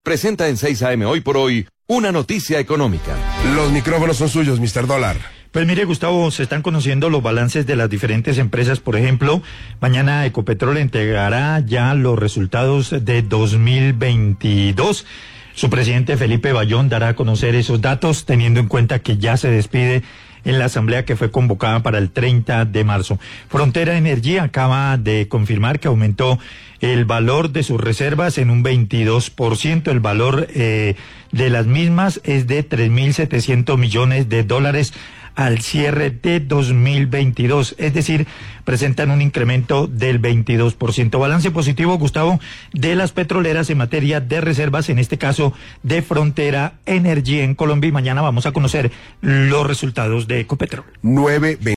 presenta en 6 AM Hoy por Hoy una noticia económica. Los micrófonos son suyos, Mr. Dólar. Pues mire, Gustavo, se están conociendo los balances de las diferentes empresas. Por ejemplo, mañana Ecopetrol entregará ya los resultados de 2022. Su presidente Felipe Bayón dará a conocer esos datos, teniendo en cuenta que ya se despide en la asamblea que fue convocada para el 30 de marzo. Frontera Energía acaba de confirmar que aumentó el valor de sus reservas en un 22%. El valor de las mismas es de $3.700 millones al cierre de 2022, es decir, presentan un incremento del 22%. Balance positivo, Gustavo, de las petroleras en materia de reservas, en este caso de Frontera Energía en Colombia, y mañana vamos a conocer los resultados de Ecopetrol. 9:20